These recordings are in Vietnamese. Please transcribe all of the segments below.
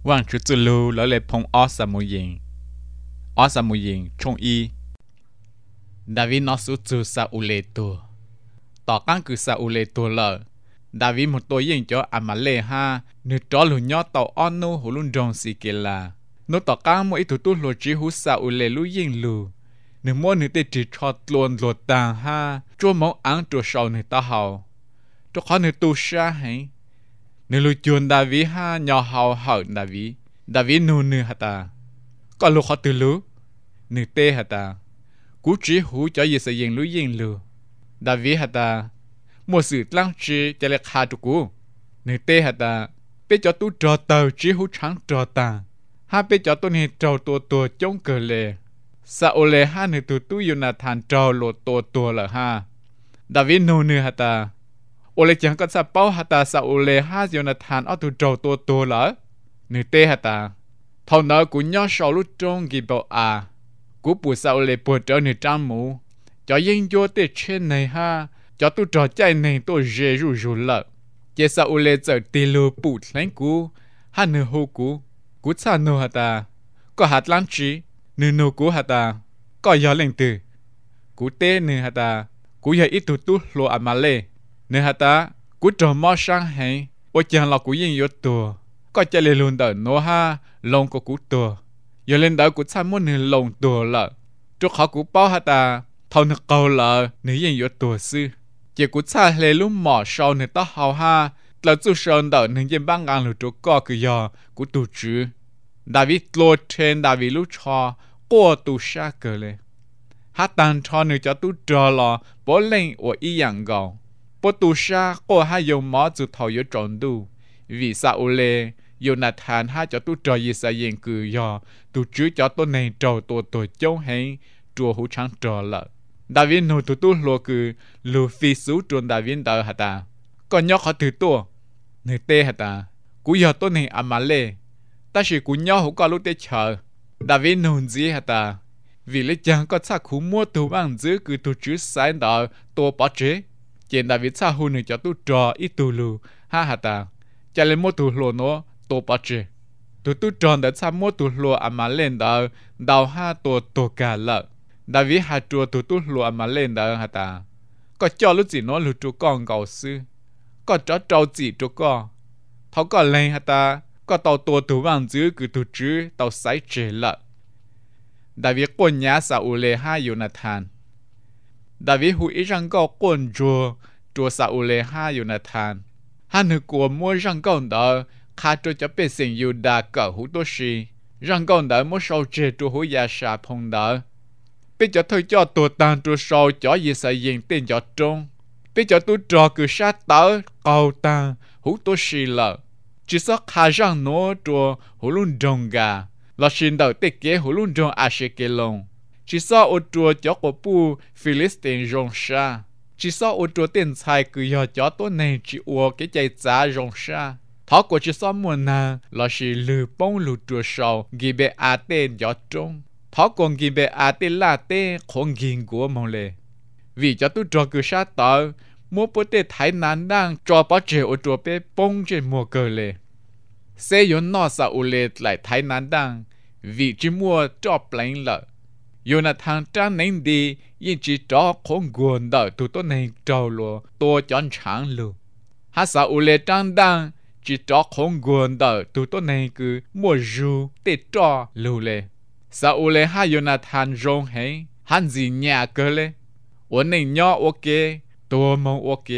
Hoàng chú tự lưu lỡ lệ phong ó sa mù yên trong y David nó số chú sa u lệ tù tỏ căng cứ sa u lệ tù lỡ David một tôi yên cho Amale ha nữ tró lù nhó tàu on nô hồ luôn rong xì kê là nó tỏ căng mỗi thủ tu lù chỉ hú sa u lệ lù yên lù nữ mua nữ tê chỉ cho luôn lù tàng ha chua mong ăn chua sầu nữ ta hào cho khó nữ tu sa hay nữ lù chuồn David ha nhỏ hào hở David nô nữ hả ta có lù khó từ lù nữ tê hả ta cú chỉ hú cho gì sẽ yên lù David hả ta một sự lăng trí cho lệ khá cho cú nữ tê hả ta bây cho tu trò tàu chỉ hú trắng trò ta ha bây cho tu này trò tua chống cờ lệ sa ô lệ ha nữ tu Jonathan trò lộ tua là ha David nô nữ hả ta ô lệ chẳng có sa bao hả ta sa ô lệ ha Jonathan ở tu trò tua là nữ tê hả ta thầu nợ của nhau sau lúc trong kỳ bảo cú bù sa ô lệ bù trở nữ trang mũ cho yên vô tê trên này ha cho tu trò chạy này tôi dễ rủ lợ chế sa u lê giờ tì lù bụt lãnh cú ha nửa hô cú cha nô hả ta có hạt lăng trí nửa nô cú hả ta có gió lệnh từ cú tê nửa hả ta cú giờ ít tu lô Amale nửa hả ta cú trò mò sang hay ô chàng lọ cú yên vô tùa có chạy lê luôn đỡ nô ha lông của cú tùa giờ lên đỡ cú cha muốn nửa lông tùa lợ cho khó cú bao hả ta thầu nửa cầu lợ nửa yên vô tùa sư chỉ cú cha lê lúc mỏ sau nửa ta hào ha là chú sơn đỡ nửa yên băng ngang lũ chỗ có cứ giờ cú tù chứ David lột trên David lúc cho qua tù xa cờ lê hát tăng cho nửa cho tù trò lò bố lên ở ý dạng gạo bố tù xa qua hai dòng mỏ chú thầu yếu tròn đu vì sao ô lê Jonathan hai cho tù trò gì xa yên cứ giờ tù chứ cho tôi này trò tổ chống hay chùa hữu trắng trò lợ David nô tu lô cứ lù phi sú trốn David đỡ hả ta còn nhóc họ từ tua nửa tê hả ta cú giờ tôi này Amale ta chỉ cú nhóc hữu có lúc tê chờ David nô gì hả ta vì lấy chẳng có chắc cú mua tu bằng giữ cứ tu chứ sai đỡ tua bỏ chế trên David cha hù nửa cho tu trò ít tu lù ha hả ta cho lên mua tu lô nó tua bỏ chế tu tròn đã cha mua tu lô Amale đỡ đào ha tua cả lợ David hạ chùa tu lùa mà lên đó hả ta có cho lúc gì nó lù chú con gạo sư có cho trâu gì chú con thấu có lên hả ta có tàu tu vàng dưới cứ tu chứ tàu sấy chế lợ David quân nhà sa u lê ha Jonathan David hủy răng có quân chùa sa u lê ha Jonathan ha nữ của mua răng con đó khá cho bê sinh Yuda cỡ hữu tô shi răng con đó mua sầu chế chùa hữu gia sa phong đó bây giờ thôi cho tụi tàn tụi sâu cho gì sẽ yên tên cho trung bây giờ tụi trò cứ sát tớ cầu tàn hú tôi xì lợ chỉ sợ khá răng nó chùa hú luôn trông gà là xin đầu tê kế hú luôn trông à xê kê lông chỉ sợ ô chùa cho của bù Philistine rong xa chỉ sợ ô chùa tên xài cứ giờ cho tôi này chỉ ua cái chạy giá rong xa thó của chỉ sợ mùa nào là xì lư bông lù chùa sâu ghi bê à tên cho trung thọ còn ghi về tê la tê không ghi của mong lệ vì cho tôi trò cứ sát tờ mua bố tê thái nán đang cho bó trẻ ở chỗ bê bông trên mùa cờ lệ xe yon nọ sa u lệ lại thái nán đang vì chỉ mua cho plane lợ Jonathan trang nên đi yên chỉ cho không nguồn đợi tụi tôi này trâu lùa tôi chọn sáng lùa hát sa u lệ trang đang chỉ cho không nguồn đợi tụi tôi này cứ mua rượu tê cho lùa lệ sa u lê ha Jonathan rong hay hắn gì nhà cơ lê ổn định nhỏ ok tua mong ok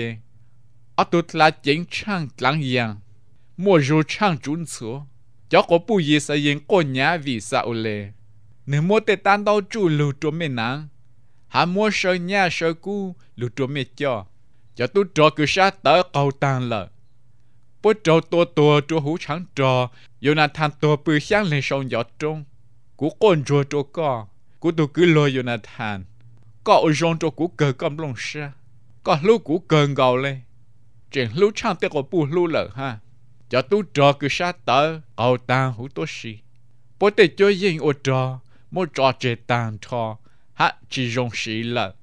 ở tụt là chính trang lăng yang mua rượu trang trốn số cho có bùi gì sẽ yên con nhà vì sa u lê nếu mua tê tan đâu chủ lưu trộm mê nắng hắn mua sơ nhà sơ cu lưu trộm mê cho tụt trò cứ sát tới cầu tàn lợ bố trò tua trò hú trắng trò Jonathan tua bự sáng lên sông giọt trung cú con chùa chỗ cú tu cứ lôi Jonathan có ở trong chỗ cú cờ cầm lông xa có lúc cú cờ gạo lên chuyện lúc trang tê có bù lưu lợ ha cho tu trò cứ sát tớ cầu tàn hú tô xì bố tê cho yên ô trò mô trò chế tàn trò hát chỉ rong xì lợ